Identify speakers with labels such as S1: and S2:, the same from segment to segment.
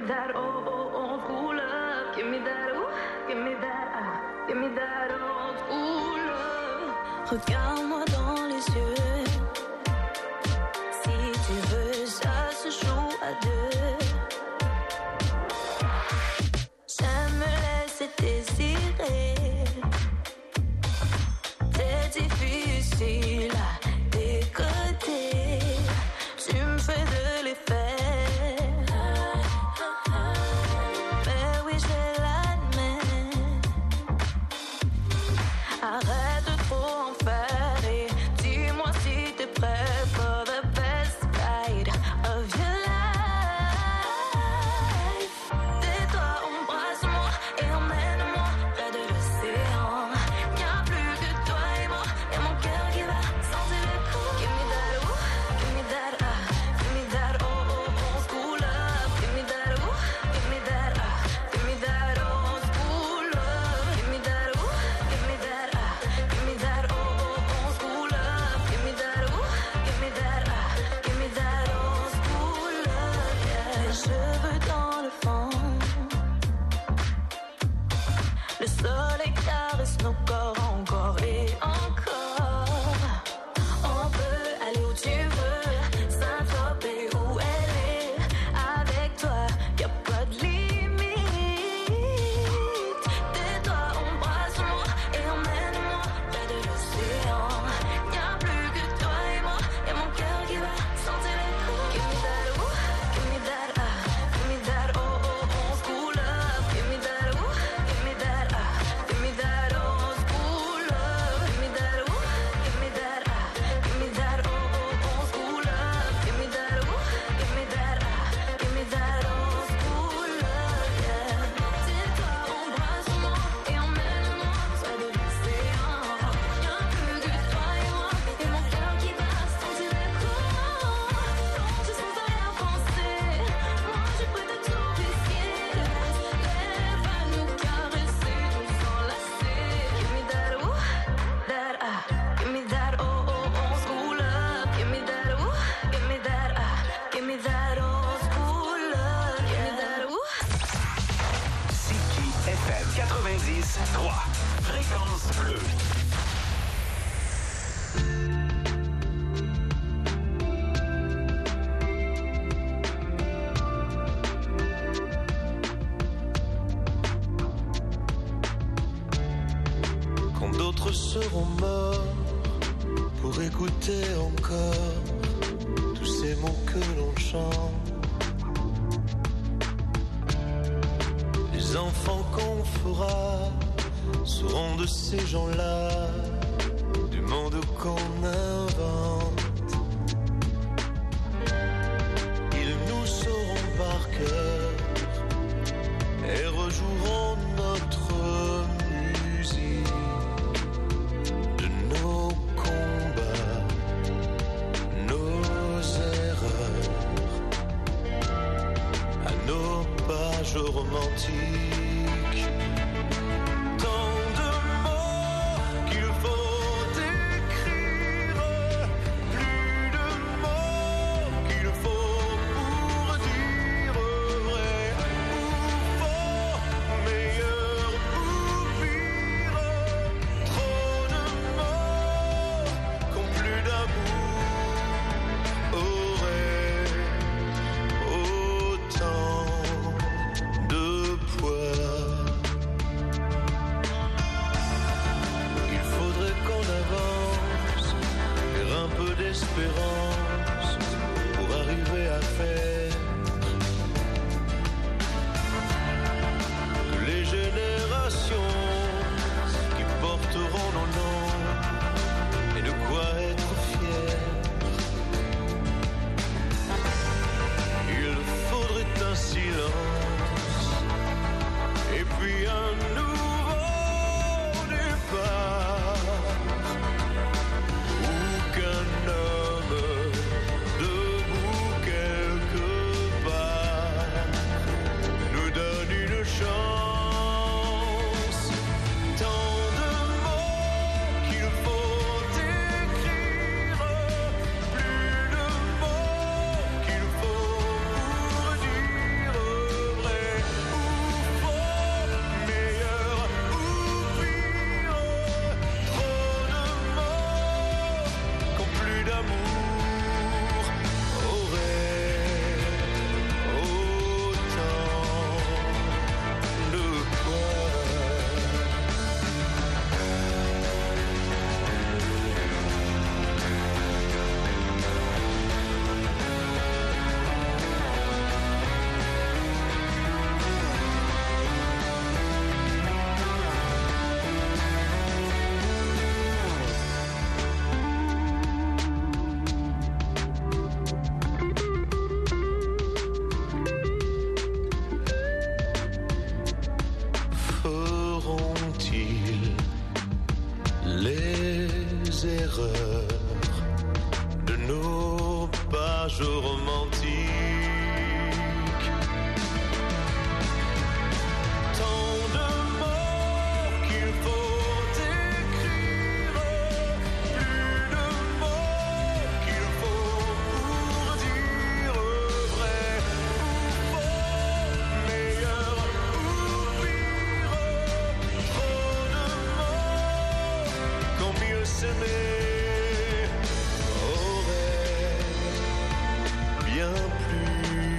S1: that old school love. Give me that, ooh, give me that, give me that old school love.
S2: Regarde-moi dans les yeux. Si tu veux, ça se joue à deux. J'aime me laisser désirer. C'est difficile à décoder. Tu me fais de l'effet. Mais oui, je l'admets. Arrête de trop en faire et dis-moi si t'es prêt for the best ride of your life. Tais-toi, embrasse-moi et emmène-moi près de l'océan. Y'a plus que toi et moi, y'a mon cœur qui va sentir le coup. Give me that, ooh, give me that, give me that, oh, oh, old school love. Give me that, ooh, give me that, give me that old school love. Give me that, ooh, give me that, give me that, oh, oh, old school love. Give me that, ooh, give me that, give me that old school love. Yeah. Les cheveux dans le vent, le soleil caresse nos corps encore et encore. On peut aller où tu veux, Saint-Tropez où elle est. Avec toi, y'a pas de limite. Tais-toi, embrasse-moi et emmène-moi près de l'océan. Y'a plus que toi et moi, y'a mon cœur qui va sentir le coup. Give me that, ooh, give me that, oh, oh, old school love. Give me that, ooh, give me that, give me that old school love. Give me that, ooh, give me that, oh, oh, old school love. Give me that, ooh, give me that, give me that old school love, yeah. Tais-toi, embrasse-moi et emmène-moi près de l'océan. Y'a plus que toi et moi, et mon cœur qui va sentir le coup. Plonge sans rien penser, moi je peux te tout risquer. Lève à nous caresser, nous enlacer. Give me that, ooh, that, give me that, oh, oh, old school love. Give me that, ooh, give me that, give me that old school love. Give me that, ooh.
S3: Siki FM 90.3. Fréquence bleue.
S4: Quand d'autres seront morts pour écouter encore tous ces mots que l'on chante, les enfants qu'on fera seront de ces gens-là, du monde qu'on invente. Ils nous sauront par cœur et rejoueront notre musique de nos combats, nos erreurs, à nos pages romantiques. Tant de mots qu'il faut écrire, plus de mots qu'il faut pour dire vrai ou faux, meilleur ou pire. Trop de mots qu'ont plus d'amour auraient autant de poids. page romantique. Tant de mots qu'il faut écrire, plus de mots qu'il faut pour dire vrai ou faux, meilleur ou pire. Trop de mots quand mieux s'aimer bien plus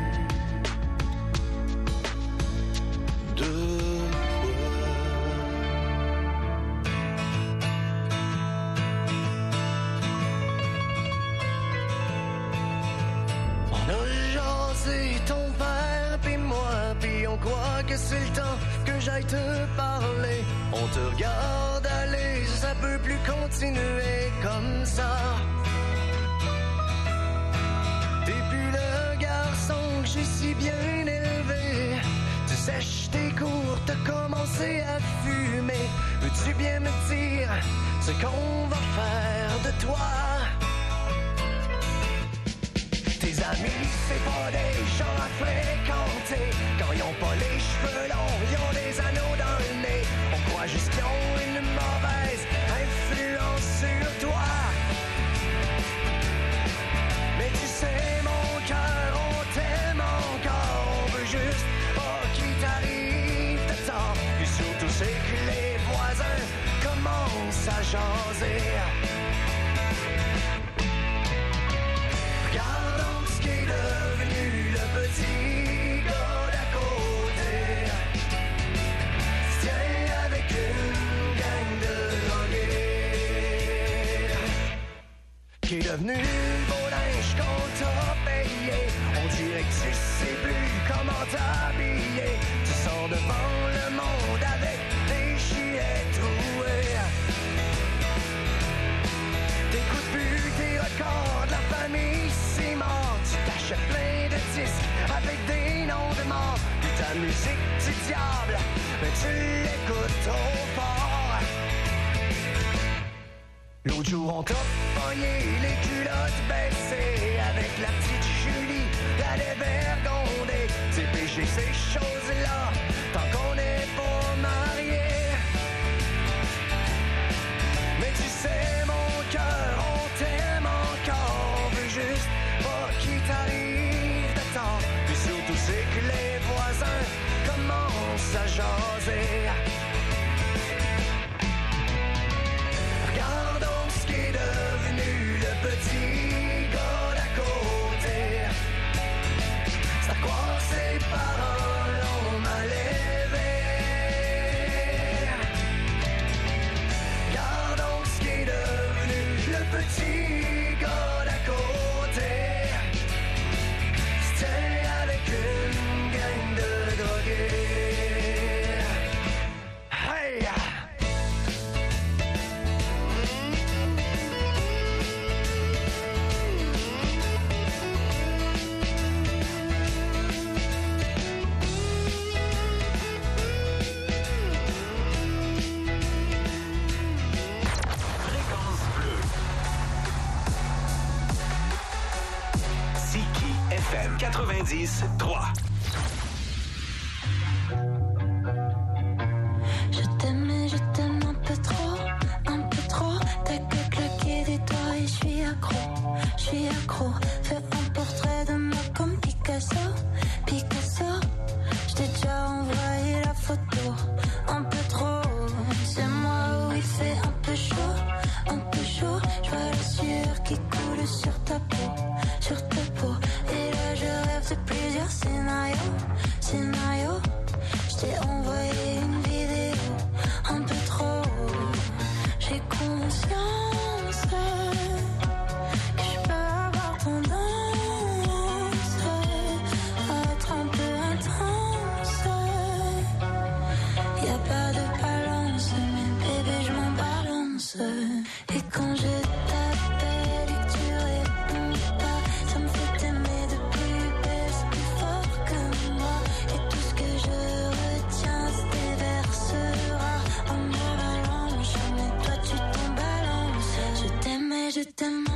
S4: de
S5: On a jasé ton père puis moi, puis on croit que c'est le temps que j'aille te parler. On te regarde aller, ça peut plus continuer comme ça. T'es plus le garçon que j'ai si bien élevé. Tu sèches tes cours, t'as commencé à fumer. Veux-tu bien me dire ce qu'on va faire de toi? Tes amis, c'est pas des gens à fréquenter. Quand ils ont pas les cheveux longs, ils ont des anneaux dans le nez. On croit juste qu'ils ont une mauvaise influence sur toi. Mais tu sais, mon cœur, on t'aime encore. On veut juste pas qu'il t'arrive de temps. Et surtout, c'est que les voisins commencent à jaser. Regarde donc ce qui est devenu le petit gars d'à côté. Tiens avec une gang de drogués. Qui est devenu le beau linge qu'on t'a payé. On dirait que tu sais plus comment t'habiller. Tu sors devant le monde avec des gilets troués. T'écoutes plus tes records de la famille Simard. Tu t'achètes plein de disques avec des noms de morts. Puis ta musique du diable, mais tu l'écoutes trop fort. L'autre jour on t'a pogné les culottes baissées. Avec la petite Julie, la dévergondée. C'est péché ces choses-là, tant qu'on n'est pas mariés. Mais tu sais mon cœur, on t'aime encore. On veut juste pas qu'il t'arrive de temps. Puis surtout c'est que les voisins commencent à jaser. Regarde donc ce qui est devenu le petit gars d'à côté. C'est à croire ses parents l'ont mal élevé. Regarde donc ce qui est devenu le petit gars d'à côté. C'était avec une gang de drogués. Hey!
S3: Fréquence bleue. Siki FM 90.3.
S2: Je t'aime un peu trop, un peu trop. T'as que claquer des doigts et je suis accro. Fais un portrait de moi comme Picasso. Je t'ai déjà envoyé la photo, un peu trop. C'est moi où il fait un peu chaud. Je vois la sueur qui coule sur ta peau. Et là je rêve de plusieurs scénarios. Je t'ai envoyé une vidéo, un peu trop. J'ai conscience que je peux avoir tendance à être un peu intense. Y'a pas de balance, mais bébé je m'en balance. Et quand je t'appelle et que tu réponds pas, ça me fait t'aimer de plus belle, c'est plus fort que moi. Et tout ce que je retiens se déversera en avalanche. Mais toi tu t'en balances. Je t'aime.